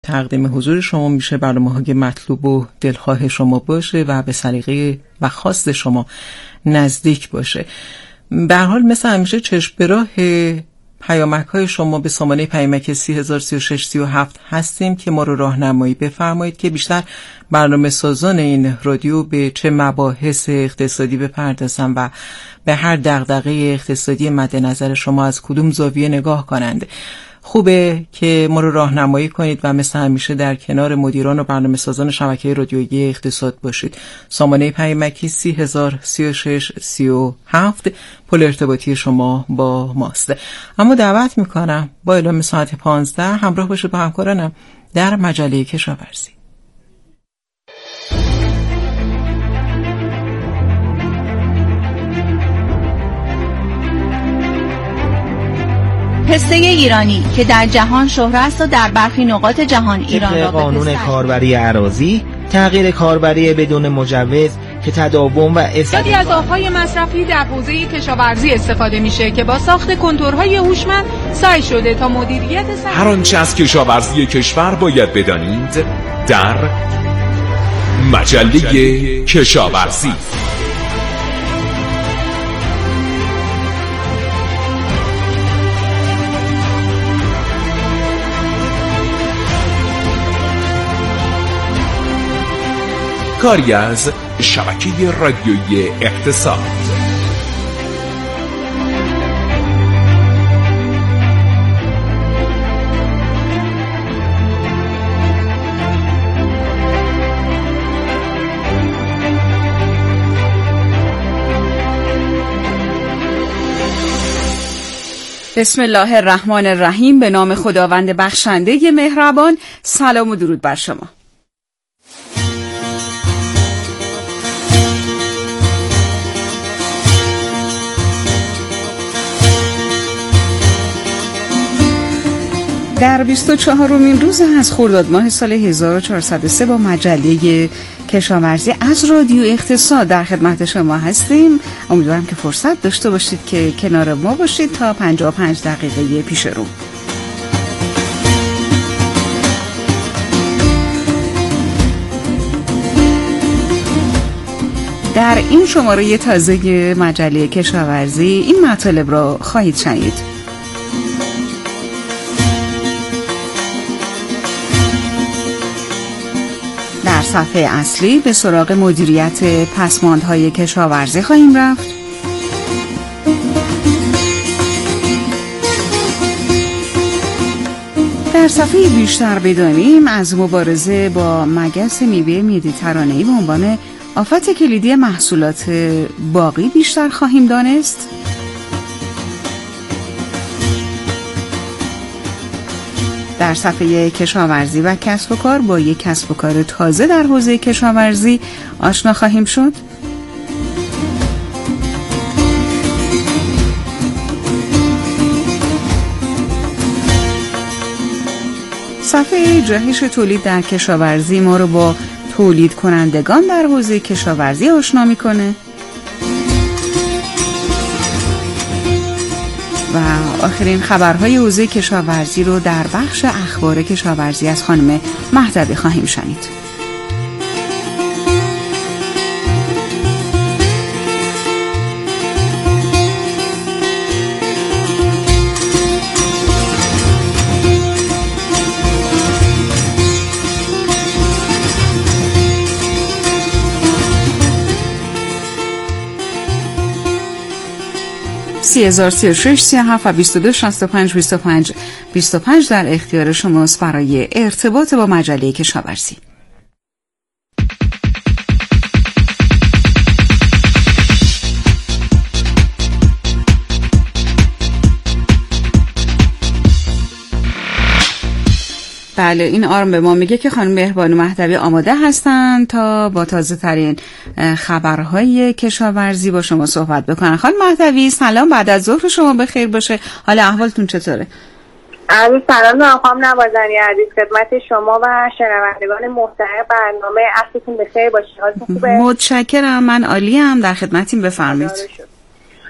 تقدیم حضور شما میشه، برنامه‌های مطلوب و دلخواه شما باشه و به سلیقه و خواست شما نزدیک باشه. به هر حال مثل همیشه چشم به راه پیامک‌های شما به سامانه پیامک 303637 هستیم که ما رو راهنمایی بفرمایید که بیشتر برنامه سازان این رادیو به چه مباحث اقتصادی بپردازن و به هر دغدغه اقتصادی مد نظر شما از کدوم زاویه نگاه کنند. خوبه که ما رو راهنمایی کنید و مثل همیشه در کنار مدیران و برنامه سازان شبکه رادیویی اقتصاد باشید. سامانه پیامکی 303637 پل ارتباطی شما با ماست. اما دعوت میکنم با اعلام ساعت 15 همراه باشید با همکارانم در مجله کشاورزی. پسته ایرانی که در جهان شهرت است و در برخی نقاط جهان ایران را به قانون کاربری اراضی، تغییر کاربری بدون مجوز که تداوم و استفاده از آب‌های مصرفی در حوزه کشاورزی استفاده میشه که با ساخت کنتورهای هوشمند سعی شده تا مدیریت هر آنچه از کشاورزی کشور باید بدانید در مجله کشاورزی. کاری از شبکه رادیویی اقتصاد. بسم الله الرحمن الرحیم. به نام خداوند بخشنده مهربان. سلام و درود بر شما. در 24مین روز از خرداد ماه سال 1403 با مجله کشاورزی از رادیو اقتصاد در خدمت شما هستیم. امیدوارم که فرصت داشته باشید که کنار ما باشید تا 55 دقیقه پیش رو. در این شماره تازه مجله کشاورزی این مطالب را خواهید شنید. در صفحه اصلی به سراغ مدیریت پسماندهای کشاورزی خواهیم رفت. در صفحه بیشتر بدانیم از مبارزه با مگس میوه مدیترانه‌ای به عنوان آفت کلیدی محصولات باغی بیشتر خواهیم دانست. در صفحه کشاورزی و کسب و کار با یک کسب و کار تازه در حوزه کشاورزی آشنا خواهیم شد. صفحه جهش تولید در کشاورزی ما رو با تولید کنندگان در حوزه کشاورزی آشنا میکنه. و آخرین خبرهای حوزه کشاورزی رو در بخش اخبار کشاورزی از خانم مهدوی خواهیم شنید. هزار 36 37 و 22 65 25 25 در اختیار شماست برای ارتباط با مجله کشاورزی. بله، این آرم به ما میگه که خانم مهربانو مهدوی آماده هستن تا با تازه ترین خبرهای کشاورزی با شما صحبت بکنن. خانم مهدوی سلام، بعد از ظهر شما بخیر باشه. حالا احوالتون چطوره؟ عزیز سلام خانم نوازنی عزیز، خدمت شما و شنوندگان محترم برنامه. عصرتون بخیر باشه، حالتون خوبه؟ متشکرم، من عالیم، در خدمتیم، بفرمایید.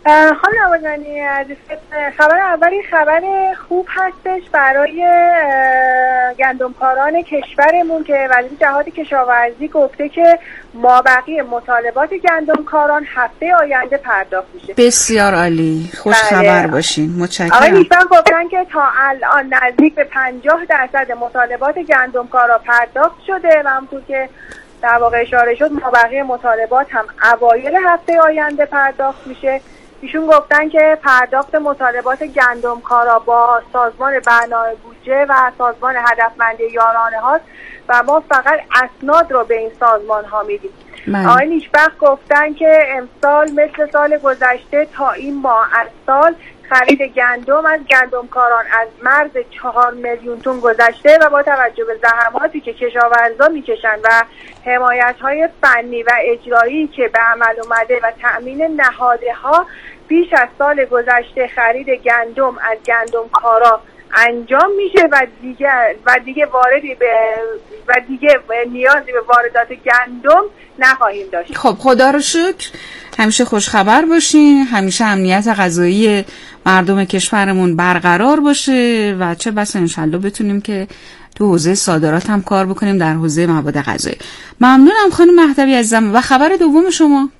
خانم نوازنی عزیز، خبر اولی خبر خوب هستش برای گندمکاران کشورمون که وزیر جهاد کشاورزی گفته که مابقی مطالبات گندمکاران هفته آینده پرداخت میشه. بسیار عالی، خوش خبر باشین. متشکرم. آقای نیشبخت گفتن که تا الان نزدیک به 50% مطالبات گندمکارا پرداخت شده و همونطور که در واقع اشاره شد مابقی مطالبات هم اوایل هفته آینده پرداخت میشه. ایشون گفتن که پرداخت مطالبات گندمکارا با سازمان برنامه بودجه و سازمان هدفمندی یارانه هاست و ما فقط اسناد رو به این سازمان ها میدیم. آقای نیشبخت گفتن که امسال مثل سال گذشته تا این ماه از سال خرید گندم از گندمکاران از مرز 4 میلیون تن گذشته و با توجه به زحماتی که کشاورزان میکشن و حمایت‌های فنی و اجرایی که به عمل اومده و تأمین نهادها بیش از سال گذشته خرید گندم از گندمکارا انجام میشه و دیگه واردی به و دیگه نیازی به واردات گندم نخواهیم داشت. خب خدا رو شکر، همیشه خوشخبر باشین، همیشه امنیت غذایی مردم کشورمون برقرار باشه و چه بسا انشالله بتونیم که تو حوزه صادرات هم کار بکنیم در حوزه مواد غذایی. ممنونم خانم مهدوی عزیزم. و خبر دوم شما؟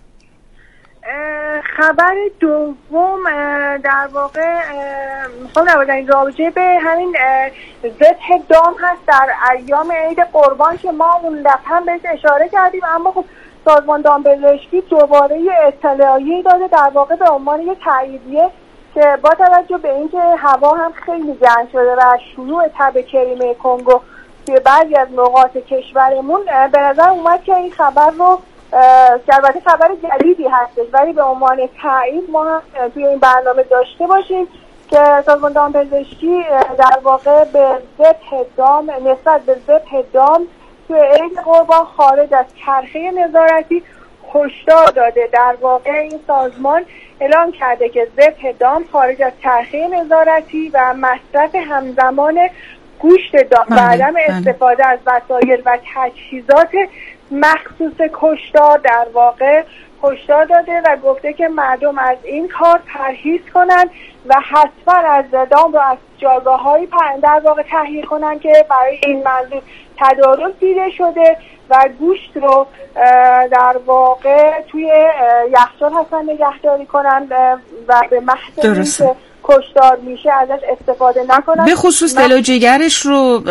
خبر دوم در واقع خب نبودن راجع به همین ذبح دام هست در ایام عید قربان که ما اون دفعه هم بهش اشاره کردیم، اما خب سازمان دامپزشکی دوباره یه اطلاعیه‌ای داده در واقع به عنوان یه تاییدیه که با توجه به اینکه هوا هم خیلی گرم شده و شیوع تب کریمه کنگو توی بعضی از نقاط کشورمون به نظر اومد که این خبر رو که البته خبر جدیدی هستش ولی به عنوان تایید ما هم توی این برنامه داشته باشیم که سازمان دامپزشکی در واقع به ذبح دام نسبت به ذبح دام توی عید قربان خارج از چرخه نظارتی هشدار داده. در واقع این سازمان اعلام کرده که ذبح دام خارج از چرخه نظارتی و مصرف همزمان گوشت دام و عدم استفاده از وسایل و تجهیزات مخصوص کشتار در واقع هشدار داده و گفته که مردم از این کار پرهیز کنن و حتما از دام رو از جایگاه‌هایی در واقع تهیه کنن که برای این منظور تدارک دیده شده و گوشت رو در واقع توی یخچال حتما نگهداری کنن و به محض اینکه کشتار میشه ازش استفاده نکنن. به خصوص دل و جگرش رو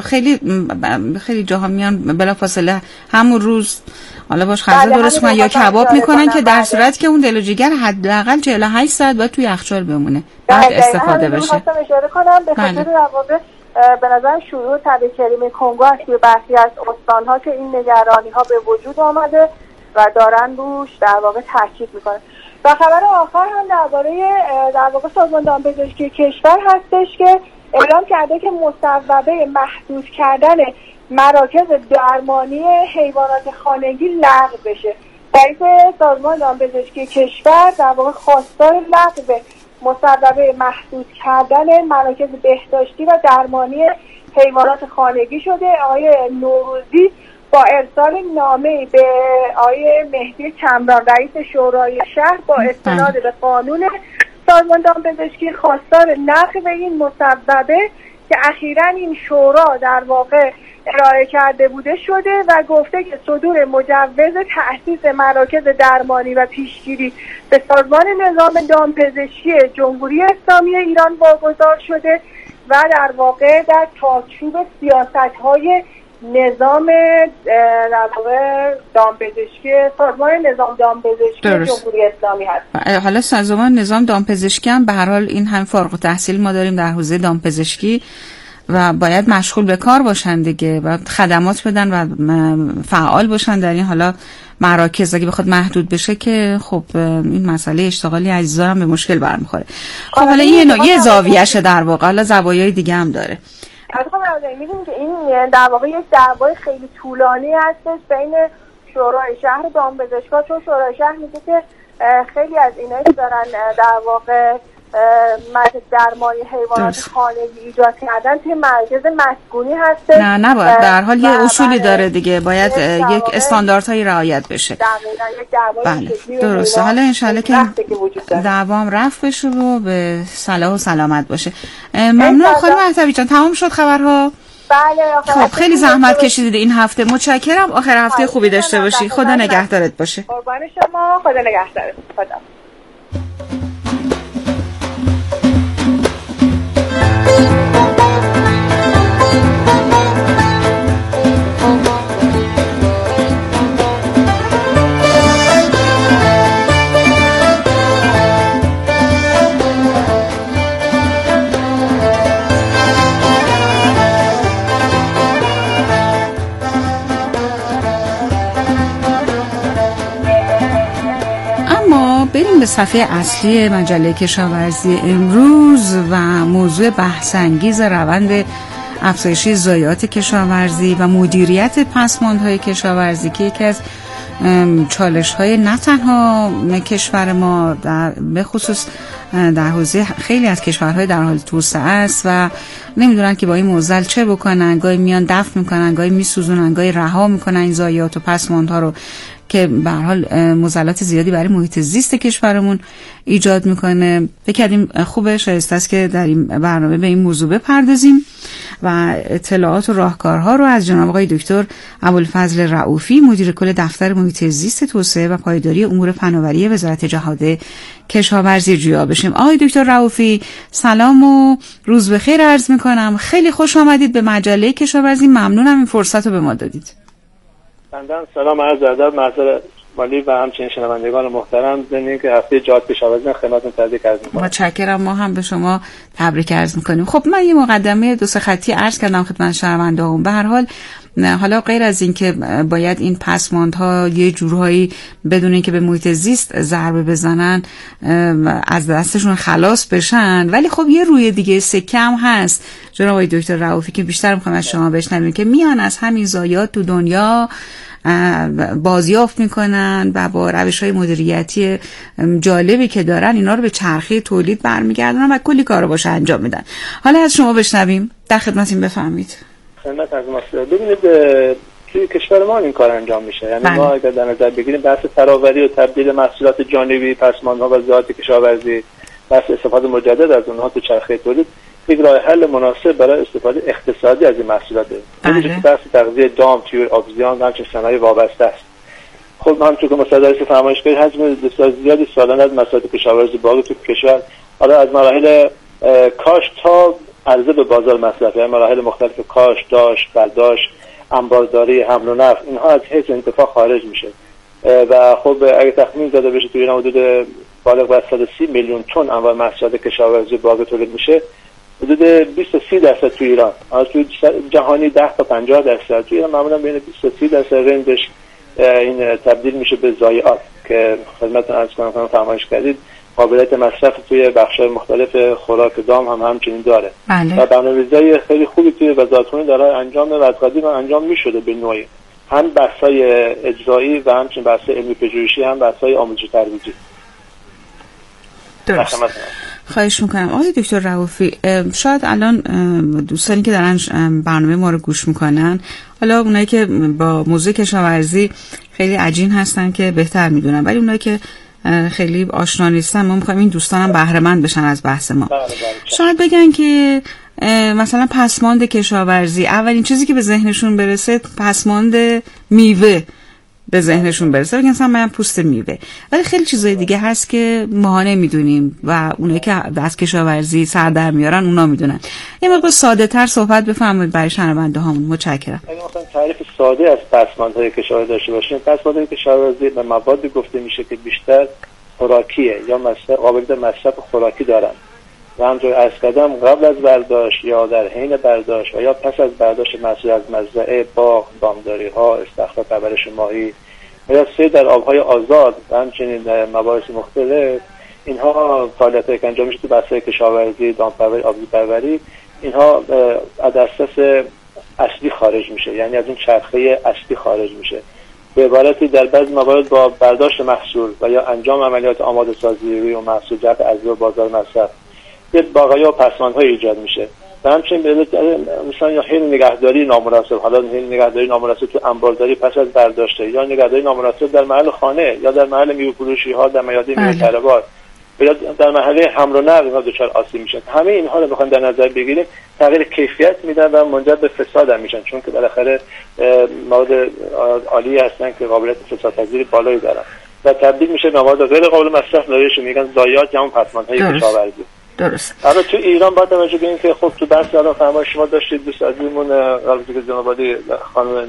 خیلی جاها میان بلافاصله همون روز حالا باش غذا درست کنن یا کباب میکنن که در صورت که اون دل و جگر حداقل 48 ساعت باید توی یخچال بمونه بعد استفاده بشه. خواستم اشاره کنم به خاطر در واقع به نظر شیوع تب کریمه کنگو است توی برخی از استان‌ها که این نگرانی‌ها به وجود آمده و دارن روش در واقع تاکید میکنن. و خبر آخر هم درباره در واقع سازمان دامپزشکی کشور هستش که اعلام کرده که مصوبه محدود کردن مراکز درمانی حیوانات خانگی لغو بشه. رئیس سازمان دامپزشکی کشور در واقع خواستار لغو مصوبه محدود کردن مراکز بهداشتی و درمانی حیوانات خانگی شده. آقای نوروزی با ارسال نامه به آقای مهدی کمران رئیس شورای شهر با استناد به قانون سازمان دامپزشکی خواستار لغو این مصوبه که اخیراً این شورا در واقع ارائه کرده بوده شده و گفته که صدور مجوز تأسیس مراکز درمانی و پیشگیری به سازمان نظام دامپزشکی جمهوری اسلامی ایران واگذار شده و در واقع در چارچوب سیاست‌های نظام در واقع دامپزشکی سازمان نظام دامپزشکی جمهوری اسلامی هست. حالا سازمان نظام دامپزشکی هم به هر حال این هم فارغ التحصیل ما داریم در حوزه دامپزشکی و باید مشغول به کار باشن دیگه، باید خدمات بدن و فعال باشن در این حالا مراکز. اگه بخواد محدود بشه که خب این مسئله اشتغالی عزیزا هم به مشکل برمیخوره. خب حالا یه زاویه‌شه در واقع، حالا زوایای دیگه هم داره. می‌دونیم که این در واقع یک دعوای خیلی طولانی هستش بین شورای شهر دامپزشکا، چون شورای شهر میگه که خیلی از اینایی که دارن در واقع مرکز درمانی حیوانات خانگی ایجاد کردن توی مرکز مسکونی هست. نه نباید، در حال یه اصولی داره دیگه، باید یک استانداردهایی رعایت بشه. بله درسته. حالا انشالله که دوام رفع بشه و به صلاح و سلامت باشه. ممنون خانم مهدوی جان. تمام شد خبرها؟ بله. خب خیلی زحمت کشیدید این هفته. متشکرم. آخر هفته خوبی داشته باشی. خدا نگهدارت باشه. قربان شما. خدا نگهدارت. خدا. بریم به صفحه اصلی مجله کشاورزی امروز و موضوع بحث‌انگیز روند افزایشی ضایعات کشاورزی و مدیریت پسماندهای کشاورزی که یکی از چالش‌های نه تنها کشور ما به خصوص در حوزه خیلی از کشورهای در حال توسعه است و نمیدونن که با این موزل چه بکنن. گاهی میان دفن میکنن، گاهی میسوزونن، گاهی رها میکنن این ضایعات و پسماندها رو که به هر حال مضلات زیادی برای محیط زیست کشورمون ایجاد میکنه. بکردیم خوبه، شایسته است که در این برنامه به این موضوع بپردازیم و اطلاعات و راهکارها رو از جناب آقای دکتر ابوالفضل رؤوفی مدیر کل دفتر محیط زیست توسعه و پایداری امور فناوری وزارت جهاد کشاورزی جویا بشیم. آقای دکتر رؤوفی سلام و روز بخیر عرض میکنم. خیلی خوش آمدید به مجله کشاورزی. ممنونم این فرصت رو به ما دادید. سلام عرض ادب محضر مالی و همچنین شنوندگان محترم. زمین که هفته جهاد کشاورزی خدمتتون تبریک عرض می‌کنم. متشکرم. ما هم به شما تبریک عرض می‌کنیم. خب من یه مقدمه دو سه خطی عرض کردم خدمت شنونده‌هام. به هر حال حالا غیر از این که باید این پسماندها یه جورهایی بدون اینکه به محیط زیست ضربه بزنن از دستشون خلاص بشن، ولی خب یه روی دیگه سکه هم هست جناب آقای دکتر رؤوفی که بیشتر می‌خوام از شما بشنویم که میان از همین ضایعات تو دنیا بازیافت میکنن و با روش‌های مدیریتی جالبی که دارن اینا رو به چرخه تولید برمیگردونن و کلی کارو باشه انجام میدن. حالا از شما بشنویم. در خدمتیم، بفرمایید. خدمت از ماست. ببینید توی کشور ما این کار انجام میشه. یعنی ما اگر در نظر بگیریم بحث فراوری و تبدیل محصولات جانبی، پسماندها و ضایعات کشاورزی، بحث استفاده مجدد از اونها تو چرخه تولید یک راه حل مناسب برای استفاده اقتصادی از این محصولاته. این بحث تغذیه دام، طیور آبزیان و همچنین صنایع وابسته است. خب همونطور که مصدرش فرمایش کردید حجم بسیار زیادی سالانه از محصولات کشاورزی باغی تو کشور حالا از مراحل کاشت تا عرضه به بازار مصرف، یعنی مراحل مختلف کاشت، داشت، برداشت، انبارداری، حمل و نقل، اینها از حیز انتفاع خارج میشه و خب اگه تخمین زده بشه توی ایران حدود بالغ بر 130 میلیون تن انواع محصولات کشاورزی باغی تولید میشه. حدود 20 تا 30% تو ایران، از تو جهانی 10 تا 50%، تو ایران معمولا بین 20 تا 30% رنجش این تبدیل میشه به ضایعات که خدمتتون عرض کنم فرمایش کردید قابلیت مصرف توی بخش‌های مختلف خوراک دام هم همچنین داره. و برنامه‌ریزی خیلی خوبی توی وزارتخونه داره انجام و از قدیم انجام میشده به نوعی، هم بحث‌های اجرایی و همچنین بحث‌های علمی پژوهشی، هم بحث‌های آموزشی ترویجی. درست. خواهش میکنم. آقای دکتر رؤوفی، شاید الان دوستانی که دارن برنامه ما رو گوش میکنن، حالا اونایی که با موضوع کشاورزی خیلی عجین هستن که بهتر میدونن، ولی اونایی که خیلی آشنا نیستن، ما میخوایم این دوستانم بهره مند بشن از بحث ما. شاید بگن که مثلا پسماند کشاورزی، اولین چیزی که به ذهنشون برسه پسماند میوه به ذهنشون برسه، بگن مثلا من پوست میوه، ولی خیلی چیزای دیگه هست که ما نمیدونیم و اونایی که از کشاورزی سر در میارن اونا میدونن. یه مقدار ساده تر صحبت بفرمایید برای شنونده هامون. متشکرم. اگه مثلا تعریف ساده از پسماندهای کشاورزی داشته باشیم، پسماندهای کشاورزی به موادی گفته میشه که بیشتر خوراکیه یا قابلیت مصرف خوراکی دارن و همونطور عرض کردم قبل از برداشت یا در حین برداشت و یا پس از برداشت محصول از مزرعه، باغ، دامداری ها، استخراج، پرورش ماهی و یا صید در آبهای آزاد و همچنین مباحث مختلف، اینها فعالیت‌هایی که انجام میشه تو بحث‌های کشاورزی، دامپروری، آبزیپروری، اینها از دسترس اصلی خارج میشه، یعنی از اون چرخه اصلی خارج میشه به عبارتی در بعضی موارد با برداشت محصول و یا انجام عملیات آماده سازی روی محصول جهت عرضه و بازار مصرف یه بقایا و پسماندهای ایجاد میشه و همچنین مثلا یا حین نگهداری نامناسب، حالا حین نگهداری نامناسب تو انبارداری پس از برداشته، یا نگهداری نامناسب در محل خانه یا در محل میوه فروشی ها، در میادین میوه طلبات یا در محله حمل و نقل اینا دچار آسیب میشن. همه اینها رو بخوایم در نظر بگیریم تغییر کیفیت میدن و منجر به فساد هم میشن، چون که بالاخره مواد عالی هستن که قابلیت فسادپذیری بالایی دارن و تبدیل میشه به مواد غیر قابل مصرف، لایش میگن ضایعات یا اون پسماندهای کشاورزی. درست. البته تو ایران باید توجه کنیم که خب تو بحث الان فرمایش شما داشتید دوست عزیزمون البته که جناب عالی خانم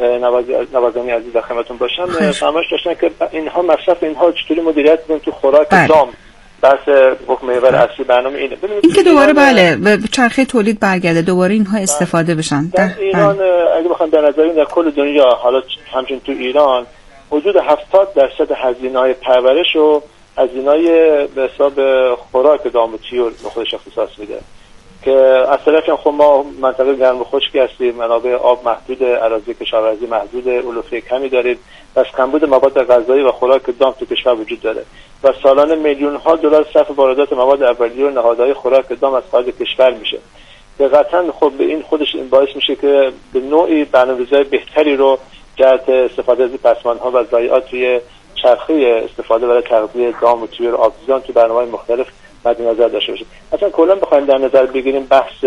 نوازانی عزیز در خدمتتون باشم فرمایش داشتن که اینها مصرف اینها چطوری مدیریت کنیم تو خوراک دام. بحث محور اصلی برنامه اینه. این که دوباره بله به چرخه تولید برگرده، دوباره اینها استفاده بشن. در ایران اگه بخوام در نظر در کل دنیا، حالا همچنین تو ایران حدود 70% هزینه‌های پرورش و هزینه‌های به حساب خوراک دام و طیور به خودش اختصاص میده که از طرفی خب ما منطقه گرم و خشکی هستیم، منابع آب محدود، اراضی کشاورزی محدود، علوفه کمی داریم، پس کمبود مواد غذایی و خوراک دام تو کشور وجود داره و سالانه میلیون‌ها دلار صرف واردات مواد اولیه و نهادهای خوراک دام از خارج کشور میشه که قطعاً خب به این خودش این باعث میشه که به نوعی برنامه‌ریزی بهتری رو جهت استفاده از پسماندها و ضایعات توی چرخه استفاده برای تغذیه دام و طیور آبزیان تو برنامه‌های مختلف مد نظر داشته باشیم. اصلا کلا بخوایم در نظر بگیریم بحث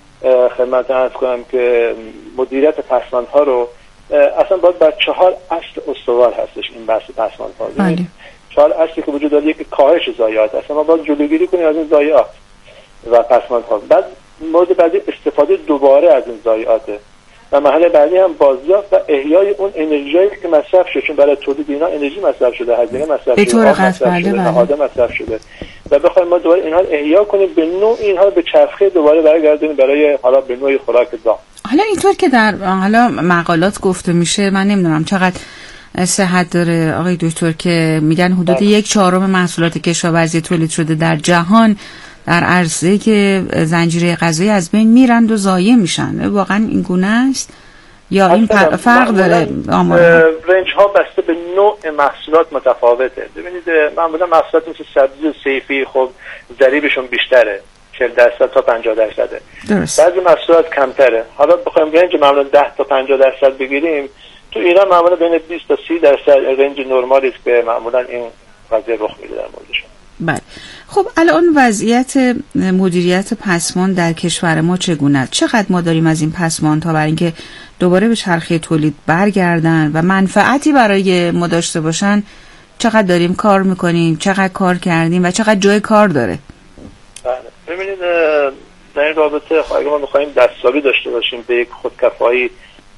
خدمت عرض کنم که مدیریت پسماندها رو اصلا باید بر 4 اصل استوار هستش این بحث پسماندها. 4 اصلی که وجود داره، یکی کاهش ضایعات، اصلا ما باید جلوگیری کنیم از این ضایعات و پسماندها. بعد مورد بعدی استفاده دوباره از این ضایعاته و مرحله بعدی هم بازیافت و احیای اون انرژیایی که مصرف شده، چون برای تولید اینا انرژی مصرف شده، هزینه مصرف شده، نهاده مصرف شده و بخوایم ما دوباره اینها رو احیا کنیم، به نوع اینها رو به چرخه دوباره برگردونیم برای حالا به نوعی خوراک دام. حالا اینطور که در حالا مقالات گفته میشه، من نمیدونم چقدر صحت داره آقای دکتر، که میگن حدود 1/4 محصولات کشاورزی تولید شده در جهان در عرصه که زنجیره غذایی از بین میرند و ضایع میشن. واقعا این گونه است یا این فرق داره؟ رنج ها بسته به نوع محصولات متفاوته. ببینید معمولا محصولات مثل سبزی و صیفی خب ضریبشون بیشتره، 40% تا 50%. درست. بعضی محصولات کمتره. حالا بخوایم رنج معمولا 10 تا 50% بگیریم، تو ایران معمولا بین 20 تا 30% رنج نرمالی است که معمولا این قضیه رخ میده در موردشون. بله. خب الان وضعیت مدیریت پسماند در کشور ما چگونه است؟ چقدر ما داریم از این پسماندها برای اینکه دوباره به چرخه تولید برگردن و منفعتی برای ما داشته باشن چقدر داریم کار میکنیم، چقدر کار کردیم و چقدر جای کار داره؟ بله. ببینید در این رابطه اگه ما بخوایم دستیابی داشته باشیم به یک خودکفایی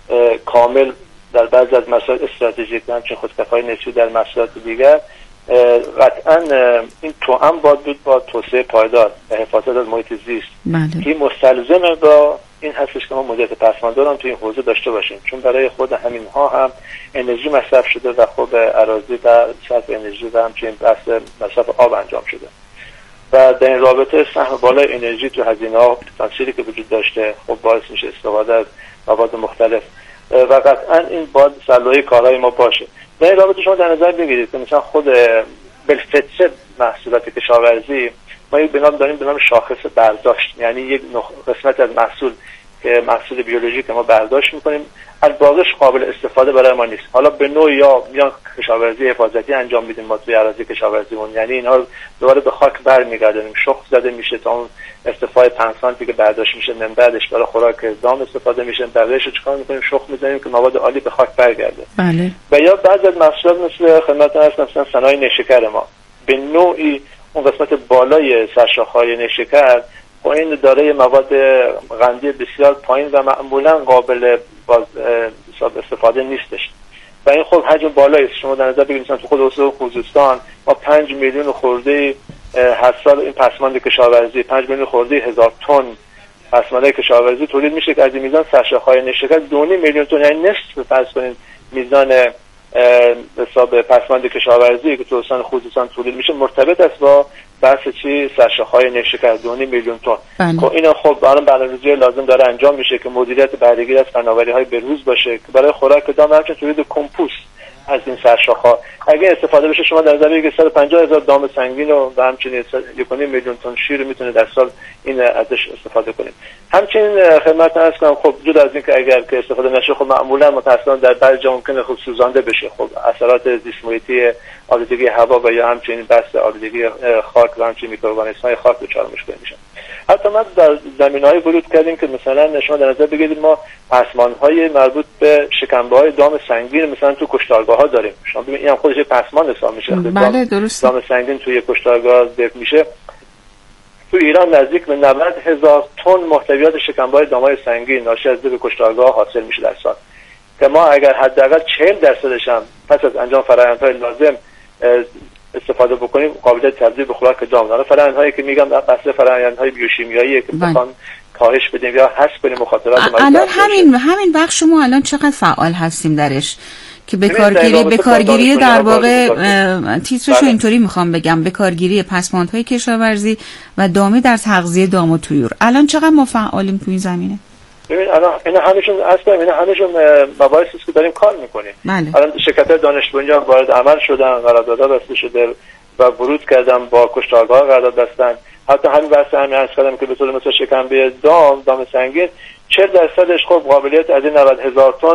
کامل در بعضی از مسائل استراتژیک، همچنین خودکفایی نسبی در مسائل دیگر، قطعا این توأم باید بود با توسعه پایدار و حفاظت از محیط زیست که مستلزم با این هستش که ما مدیریت پسماندها هم توی این حوزه داشته باشیم، چون برای خود همین ها هم انرژی مصرف شده و خب اراضی و صرف انرژی و همچنین بحث مصرف آب انجام شده و در این رابطه سهم بالای انرژی تو هزینه ها تاثیری که وجود داشته خب باعث میشه استفاده از مواد مختلف و قطعا این باید سلوه کارهای ما باشه. در این رابطه شما در نظر بگیرید که مثلا خود بالفطره محصولات کشاورزی ما یک بنام داریم به نام شاخص برداشت، یعنی یک قسمت از محصول که محصول بیولوژیک ما برداشت میکنیم، از باقیش قابل استفاده برای ما نیست. حالا به نوعی یا کشاورزی حفاظتی انجام میدیم ما توی اراضی کشاورزیمون، یعنی اینها دوباره به خاک برمیگردونیم، شخم زده میشه تا اون استفاده 5 سانتی که برداشت میشه، من بعدش برای خوراک دام استفاده میشه، بقیه‌اش رو چیکار میکنیم؟ شخم میزنیم که مواد عالی به خاک برگرده. بله. و یا بعضی از محصولات مثل خدمت هست مثلا صنایع نیشکر ما به نوعی اون قسمت بالای سرشاخه‌های نیشکر با این دارای مواد قندی بسیار پایین و معمولا قابل استفاده نیستش و این خب حجم بالایی است. شما در نظر بگیرید مثلا تو خود استان خوزستان ما 5 میلیون خورده هر سال این پسماند کشاورزی 5 میلیون خورده 1000 تن پسماند کشاورزی تولید میشه که از میزان سرشاخه‌های نیشکر 2.5 میلیون تن، یعنی نصف فرض کنید میزان حساب پسماند کشاورزی که تو استان خوزستان تولید میشه مرتبط است با بحث چی سرشاخه‌های نیشکر 2.5 میلیون تن. خب اینا خب برنامه‌ریزی لازم داره انجام میشه که مدیریت بهرهگیری از فناوری‌های بروز باشه که برای خوراک دام همچنین تولید کمپوست از این سرشاخه‌ها اگه استفاده بشه. شما در نظر بگیرید 150,000 دام سنگین و همچنین 1.5 میلیون تن شیر میتونه در سال این ازش استفاده کنیم. همچنین خدمت عرض کنم خب جدا از اینکه اگر که استفاده نشه خب معمولا متأسفانه در بعضی جا ممکنه خب سوزانده بشه. خب اثرات زیست محیطی آلودگی هوا و یا همچنین بحث آلودگی خاک و همچنین میکروارگانیسم‌های خاک دچار مشکل میشن. حتی ما در زمینه‌های ورود کردیم که مثلا شما در نظر بگیرید ما پسماندهای مربوط به شکمبه‌های دام سنگین مثلا تو کشتارگاه‌ها داریم. شما ببینید این هم خودش پسماند حساب میشه. بله درست. دام سنگین توی کشتارگاه ذبح میشه. تو ایران نزدیک به 90,000 تن محتویات شکمبه‌های دام‌های سنگین ناشی از ذبح کشتارگاه حاصل میشه در سال. که ما اگر حداقل 40% هم پس از انجام فرآیندهای لازم استفاده بکنیم قابلیت تبدیل به خوراک دام داره. فرآیندهایی که میگم اصل فرآیندهای بیوشیمیایی که بخوام کاهش بدیم یا حذف کنیم مخاطرات الان همین بخش ما الان چقدر فعال هستیم درش که به کارگیری در واقع تیترشو اینطوری میخوام بگم به کارگیری پسماندهای کشاورزی و دامی در تغذیه دام و طیور. الان چقدر ما فعالیم تو این زمینه؟ ببین الان اینا همشون مباحثی است که داریم کار میکنیم. الان شرکت‌های دانش بنیان وارد عمل شدن، قراردادها بسته شده و ورود کردن با کشتارگاه‌ها قرارداد بستن. حتی همین بحث همین عرض کردم که به طور مثلا شکمبه دام سنگین 40%ش خب قابلیت از این 90,000 تن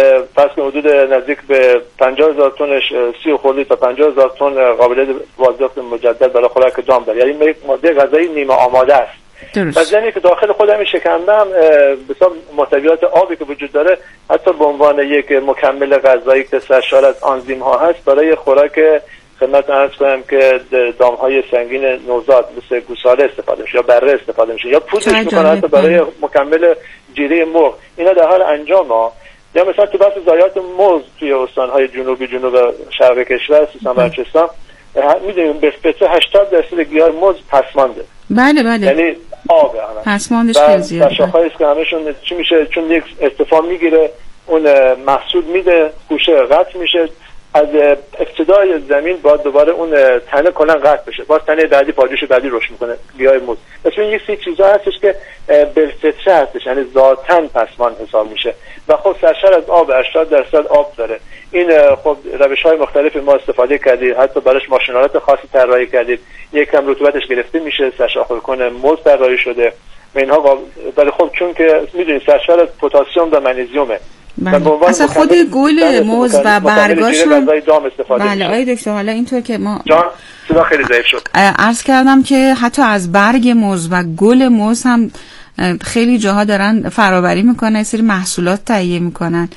پس به حدود نزدیک به 50,000 تنش 30 خردی تا 50,000 تن قابلیت بازیافت مجدد برای خوراک دام داره. یعنی یک ماده غذایی نیمه آماده است. و زمینی که داخل خودم شکمبه هم بسیار محتویات آبی که وجود داره حتی به عنوان یک مکمل غذایی که سرشار از آنزیم ها هست برای خوراک خدمت عرض کنم که دام های سنگین نوزاد مثل گوساله استفاده میشه یا بره استفاده میشه یا پودرش میکنه حتی برای مکمل جیره مرغ. اینا در حال انجام ها. یا مثلا تو بحث ضایعات موز توی استانهای جنوب شرق کشور سیستان و بلوچستان میدونیم به 80% گیاه موز پسمانده. بله یعنی آبه پسماندش خیلی زیاده. شاخه‌ای است که همشون چی میشه چون یک ارتفاع میگیره اون محصول میده خوشه قطع میشه از ابتدای زمین باید دوباره اون تنه کلا قطع بشه باز تنه بعدی پاجوش بعدی رشد میکنه گیاه موز. پس این یک سری چیزا هستش که بالفطره هستش یعنی ذاتاً پسماند حساب میشه و خب سرشار از آب 80% آب داره. این خب روش‌های مختلفی ما استفاده کردیم حتی براش ماشینالات خاصی طراحی کردیم. یکم رطوبتش گرفته میشه سرشاخه‌کن موز طراحی شده و اینها ولی خب چون که میدونید سرشار از پتاسیم و منیزیمه اصلا خود گل موز و برگاش هم بله آقای دکتر حالا اینطور که ما صدا خیلی ضعیف شد عرض کردم که حتی از برگ موز و گل موز هم خیلی جاها دارن فرآوری میکنن سری محصولات تهیه میکنن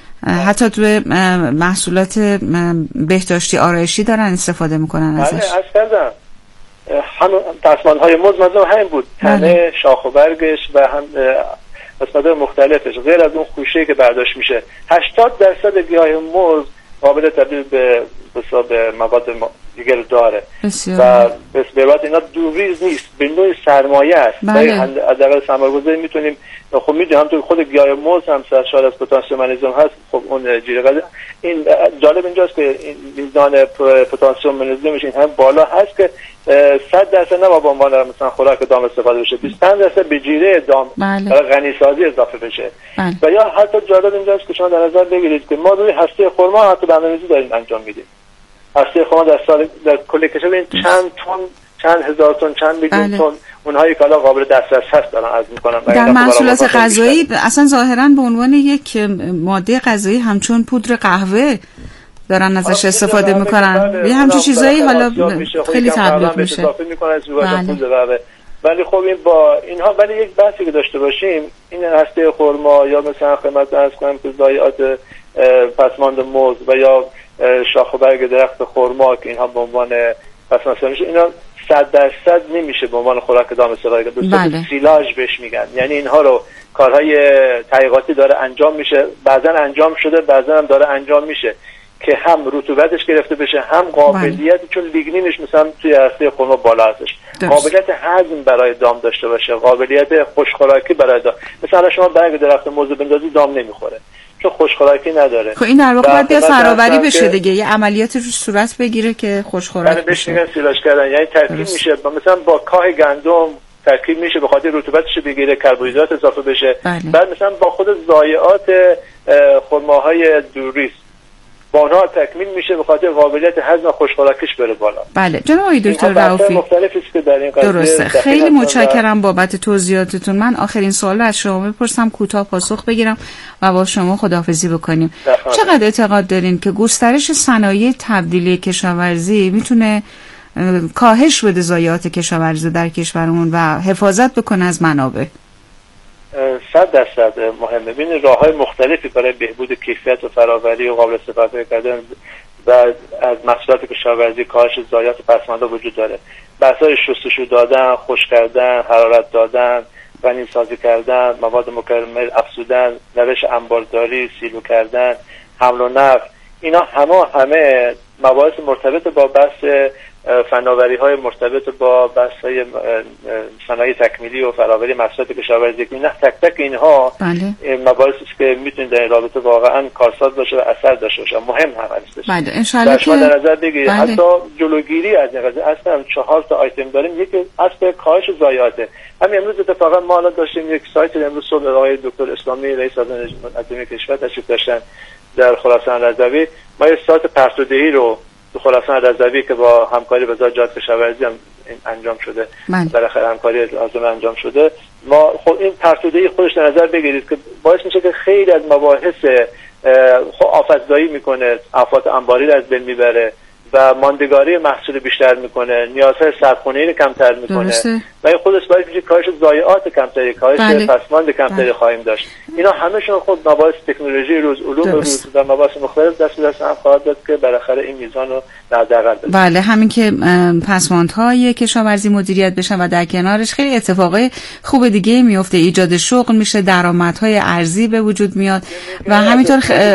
حتی تو محصولات بهداشتی آرایشی دارن استفاده میکنن ازش. عرض کردم همون پسماندهای موز مثلا همین بود تنه شاخ و برگش و هم قسمت‌های مختلفش غیر از اون خوشه‌ای که برداشت میشه 80% گیاه موز قابل تبدیل به مواد دیگر داره و به بعد اینا دوریز نیست به نوع سرمایه است. از اول سرمایه‌گذاری میتونیم خب میدونم تو خود گیاه موز هم سرشار از پتاسیم منیزیم هست. خب اون جیره غذایی این جالب اینجاست که میزان پتاسیم منیزیمش این هم بالا هست که 100% نه با عنوان مثلا خوراک دام استفاده بشه 25% به جیره دام برای غنیسازی اضافه بشه. و یا حتی جالب اینجاست که شما در نظر بگیرید که ما روی هسته خرما حتی برنامه‌ریزی داریم انجام میدیم. هسته خرما در سال در کل کشور چند تن چند هزار تن چند میلیون تن اونهایی که الان قابل دسترس هست دارن عرض میکنم در محصولات غذایی اصلا ظاهرا به عنوان یک ماده غذایی همچون پودر قهوه دارن ازش استفاده میکنن یه همچین چیزایی حالا خیلی تبلیغ میشه ولی خب این با اینها ولی یک بحثی که داشته باشیم این هسته خرما یا مثلا خدمت عرض کنم که ضایعات پسماند موز و یا شاخ و برگ درخت خرما که اینها به عنوان پسماند میشه اینا 100% نمیشه به عنوان خوراک دام استفاده کرد. دوستان سیلاژ بهش میگن یعنی اینها رو کارهای تحقیقاتی داره انجام میشه بعضا انجام شده بعضا هم داره انجام میشه. که هم رطوبتش گرفته بشه، هم قابلیت چون لیگنینش مثلا توی هسته خرما بالا هستش، قابلیت هضم برای دام داشته باشه، قابلیت خوشخوراکی برای دام. مثلا شما برگ درخت موز بندازی دام نمیخوره چون خوشخوراکی نداره. خب این در واقع باید بیا فراوری بشه دیگه، یه عملیاتی روش صورت بگیره که خوشخوراک بشه. میگن سیلاج کردن، یعنی ترکیب میشه مثلا با کاه گندم ترکیب میشه به خاطر رطوبتش بگیره، کربوهیدرات اضافه بشه. بعد مثلا با خود ضایعات خرماهای دوریس با اونها تکمیل میشه به خاطر قابلیت هضم خوشخوراکیش بره بالا. بله جناب آقای دکتر رؤوفی مختلفی که در این قضیه درسته. خیلی متشکرم بابت توضیحاتتون. من آخرین سوال از شما بپرسم، کوتاه پاسخ بگیرم و با شما خداحافظی بکنیم. چقدر اعتقاد دارین که گسترش صنایع تبدیلی کشاورزی میتونه کاهش بده ضایعات کشاورزی در کشورمون و حفاظت بکنه از منابع؟ 100% مهمه. ببینید راه‌های مختلفی برای بهبود کیفیت و فراوری و قابل استفاده کردن و از محصولات کشاورزی کاهش ضایعات پسماندا وجود داره. بحث‌های شستشو دادن، خشک کردن، حرارت دادن، غنی سازی کردن، مواد مکمل افزودن، روش انبارداری، سیلو کردن، حمل و نقل، اینا همه مباحث مرتبط با بحث فناوری‌های مرتبط با بحث‌های صنایع تکمیلی و فراوری محصولات کشاورزی. اینا تک تک اینها مباحثی است که میتونید در رابطه واقعا کارساز باشه و اثر داشته باشه، مهم هم هستش. بله ان شاء الله شما در نظر بگیرید حتی جلوگیری از این قضیه اصلا 4 تا آیتم داریم. یکی اصل کاهش ضایعات. همین امروز اتفاقا ما الان داشتیم یک سایت امروز صبح آقای دکتر اسلامی رئیس اکادمی کشور تشریف داشتن در خراسان رضوی. ما یک سایت پرتودهی رو تو خراسان رضوی که با همکاری وزارت جهاد کشاورزی هم انجام شده، بالاخره همکاری لازم انجام شده. ما خب این پرتودهی خودش در نظر بگیرید که باعث میشه که خیلی از مباحث آفاتزایی میکنه، آفات انباری از بین میبره و ماندگاری محصول بیشتر میکنه، نیازهای سرخونه‌ای رو کمتر میکنه و این خودش باعث میشه کاهش ضایعات کمتری، کاهش پسماند کمتری خواهیم داشت. اینا همشون خود مباحث تکنولوژی روز، علوم روز و مباحث مختلف دست به دست هم خواهد داد که بالاخره این میزان رو حداقل بزنه. بله همین که پسماندهای کشاورزی مدیریت بشن و در کنارش خیلی اتفاقای خوب دیگه میفته، ایجاد شغل میشه، درآمدهای ارزی به وجود میاد و همینطور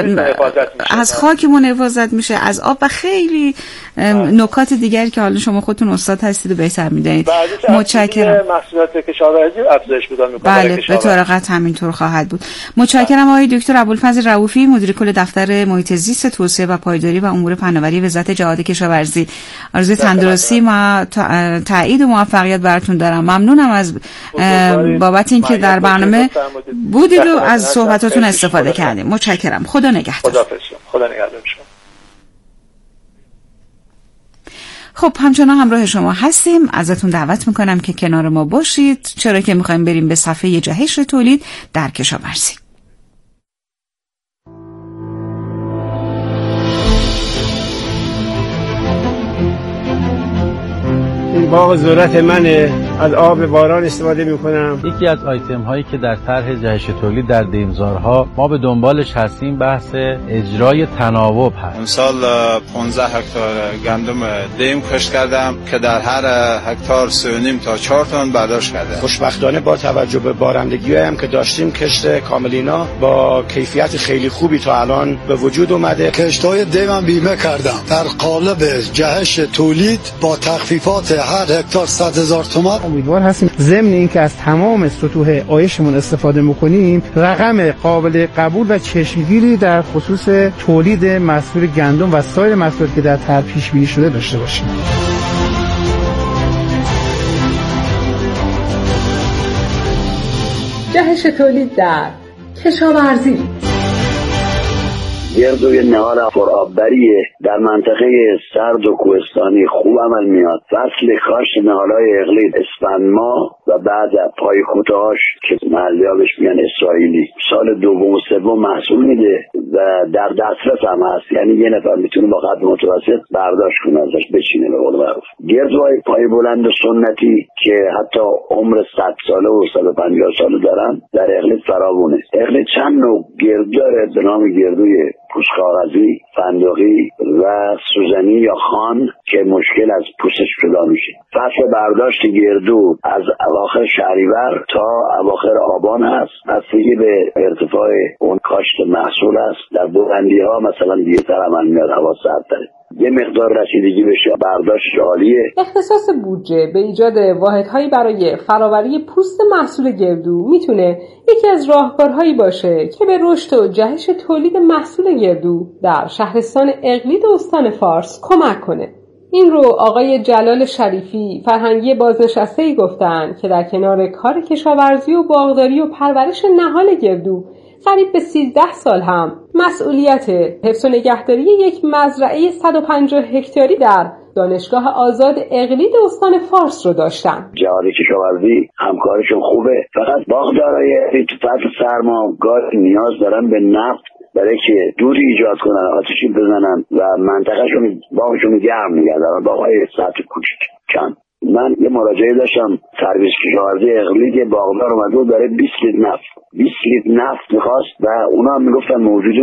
از خاکمون حفاظت میشه، از آب و خیلی نکات دیگری که حالا شما خودتون استاد هستید و بهتر میدونید. متشکرم. محصولات کشاورزی افزایش پیدا میکنه. بله به طور قطع همینطور خواهد بود. متشکرم آقای دکتر ابوالفضل رؤوفی، مدیر کل دفتر محیط زیست، توسعه و پایداری و امور فناوری وزارت جهاد کشاورزی. آرزوی تندرستی و تایید و موفقیت براتون دارم. ممنونم از بابت اینکه در برنامه بودید و از صحبتاتون استفاده کردیم. متشکرم. خدا نگهدار. خدا نگهدار شما. خب همچنان همراه شما هستیم. ازتون دعوت میکنم که کنار ما باشید، چرا که میخوایم بریم به صفحه جهش تولید در کشاورزی. این باغ ذرت منه، از آب باران استفاده میکنم. یکی از آیتم هایی که در طرح جهش تولید در دیمزارها ما به دنبالش هستیم بحث اجرای تناوب هست. امسال 15 هکتار گندم دیم کشت کردم که در هر هکتار 3.5 تا 4 تن برداشت کرده. خوشبختانه با توجه به بارندگی هم که داشتیم کشت کاملینا با کیفیت خیلی خوبی تا الان به وجود اومده. کشتای دیمم بیمه کردم در قالب جهش تولید با تخفیفات هر هکتار 100,000 تومان. امیدوار هستیم ضمن اینکه از تمام سطوح آیشمون استفاده میکنیم رقم قابل قبول و چشمگیری در خصوص تولید محصول گندم و سایر محصولاتی که در طرح پیش بینی شده داشته باشیم. جهش تولید در کشاورزی. گردوی نهال پرآببریه در منطقه سرد و کوهستانی خوب عمل میاد. فصل کاشت نهالهای اقلید اسفند ماه و بعد پای کوتاهاش که محلی‌ها بهش میگن اسرائیلی سال دوم و سوم محصول میده و در دسترس هم هست، یعنی یه نفر میتونه با قد متوسط برداشت کنه ازش بچینه. به قول معروف گردوهای پای بلند و سنتی که حتی عمر 100 ساله و 150 ساله دارن در اقلید فراوونه. اقلید چند نوع گردو داره به نام گردوی پوست کاغذی، فندقی و سوزنی یا خان که مشکل از پوستش پیدا میشه. فصل برداشت گردو از اواخر شهریور تا اواخر آبان هست. بستگی به ارتفاع اون کاشت محصول است. در بلندی ها مثلا دیرتر عمل میاد، هوا سردتره. یه مقدار رسیدگی بشه برداشت عالیه. اختصاص بودجه به ایجاد واحدهایی برای فراوری پوست محصول گردو میتونه یکی از راهکارهایی باشه که به رشد و جهش تولید محصول گردو در شهرستان اقلید استان فارس کمک کنه. این رو آقای جلال شریفی فرهنگی بازنشسته‌ای گفتن که در کنار کار کشاورزی و باغداری و پرورش نهال گردو قریب به 13 سال هم مسئولیت حفظ و نگهداری یک مزرعه 150 هکتاری در دانشگاه آزاد اقلید استان فارس رو داشتن. جهاد کشاورزی همکارشون خوبه، فقط باغدارای تو فصل سرما گاهی نیاز دارن به نفت برای که دوری ایجاد کنن، آتشی بزنن و منطقهشون باغشون گرم نگه دارن، باغهای سطح کوچیک کم. من یه مراجعه داشتم سرویس کشاورزی اقلید، باغدار اومده بود داره 20 لیتر نفت میخواست و اونا هم میگفتن موجود